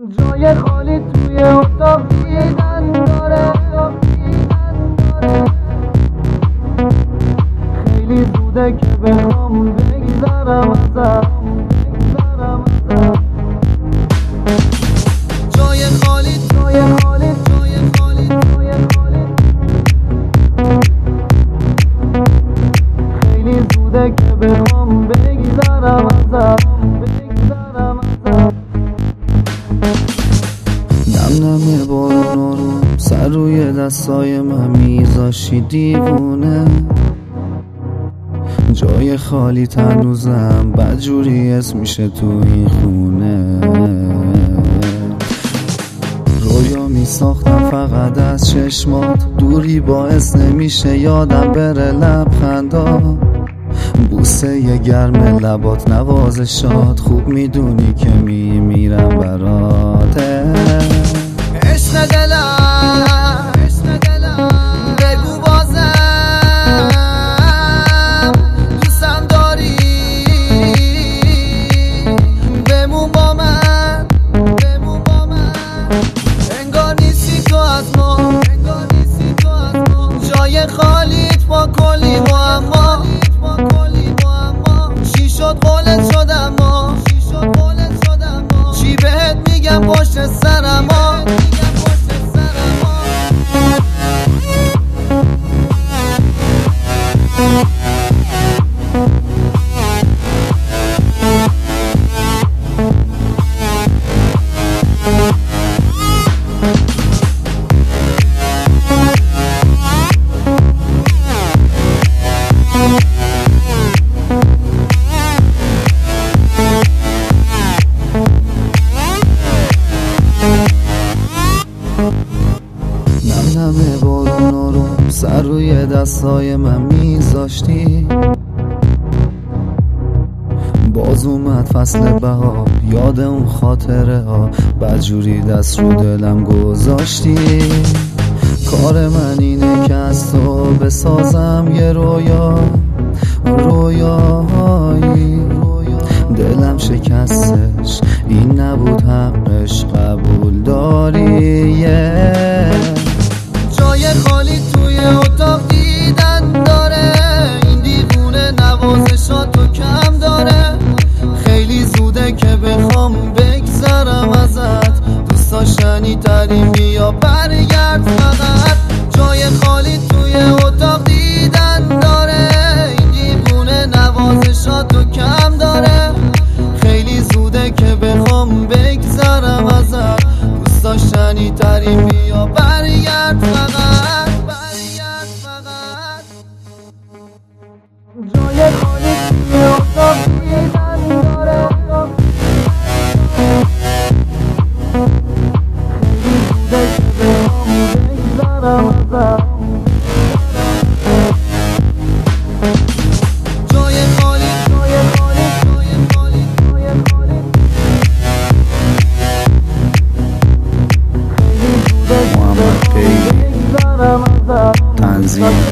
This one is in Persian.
جای خالی توی اتاق دیدن داره، خیلی زوده که بخوام بگذرم ازم. جای خالی، جای خالی، جای خالی، جای خالی، خیلی زوده که بخوام بگذرم ازم. نم بارون آروم سر روی دستای من میذاشی دیوونه، جای خالی هنوزم بدجوری اسم میشه تو این خونه. رویا میساختم فقط از چشمات، دوری باعث نمیشه یادم بره لبخندا، بوسه یه گرم لبات نوازشات، خوب میدونی که میمیرم براته. عشق دلم بگو بازم دوستم داری، بمون با من، بمون با من. انگار نیستی تو از ما، انگار نیستی تو از ما، جای خالیت با کلی معما. چی شد قولت شدم ما، چی شد قولت شدم ما، چی بهت میگم پشت سرم ما. نم بارون آروم سر روی دستای من میذاشتی، باز اومد فصل بهار، یاد اون خاطره ها بدجوری دست رو دلم گذاشتی. کار من اینه که از تو بسازم یه رویایی، دلم شکستش این نبود حقش، قبول داری. جای خالی توی اتاق دیدن داره، این دیوونه نوازشاتو کم داره، خیلی زوده که بخوام بگذرم ازت، دوست داشتنی ترین بیا برگرد فقط. جای خالی توی اتاق دیدن داره، این دیوونه نوازشاتو کم داره، خیلی زوده که بخوام بگذرم ازت، دوست داشتنی ترین بیا برگرد فقط، برگرد فقط. جای خالی توی اتاق دیدن داره، خیلی زوده که بخوام بگذرم ازت. جای خالی، جای خالی، جای خالی، جای خالی، خیلی زوده که بخوام بگذرم ازت. تنظیم